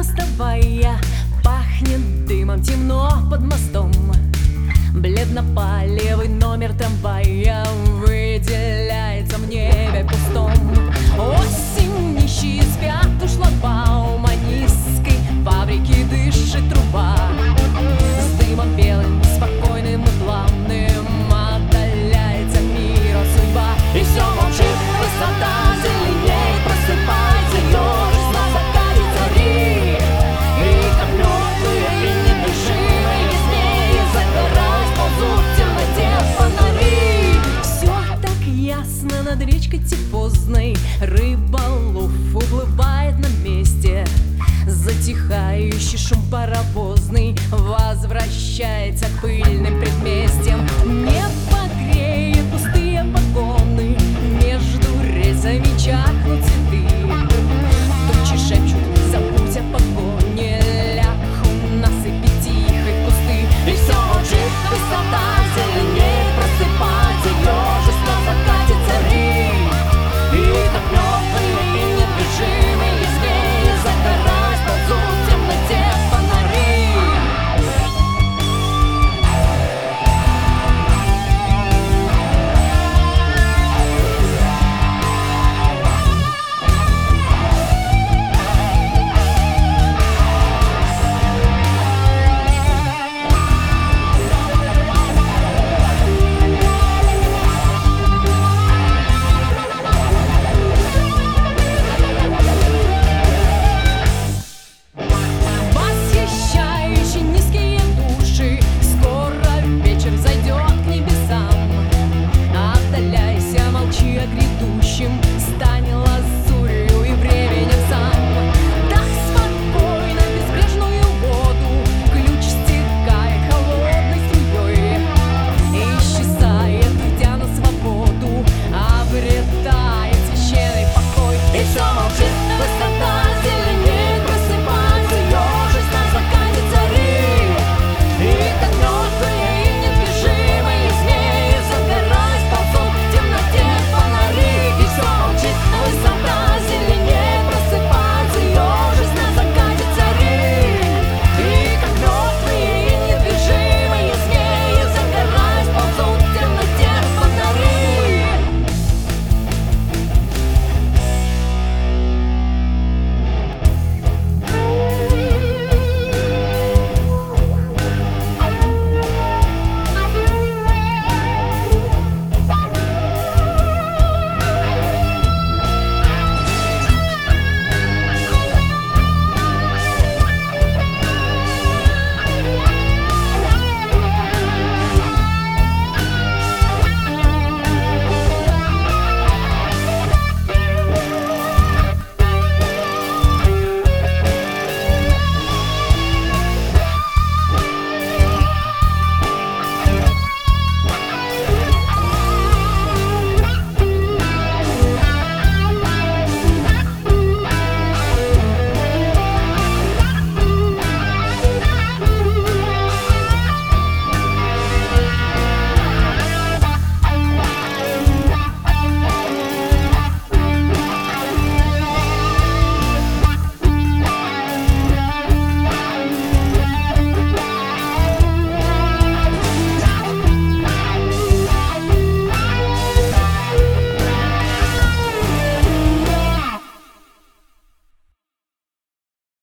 мостовая, пахнет дымом, темно под мостом. Бледно-палевый номер трамвая выделяется в небе пустом. Осень, нищие спят у шлагбаума низкой фабрики дышит труба. С дымом белым, спокойным и плавным отдаляется мира судьба. И все молчит, высота зеленеет, просыпается ежик на закате зари. И как мертвые и недвижимые яснее загораясь ползут в темноте фонари. Все так ясно над речкой тифозной, рыболов уплывает на месте. Затихающий шум паровозный возвращается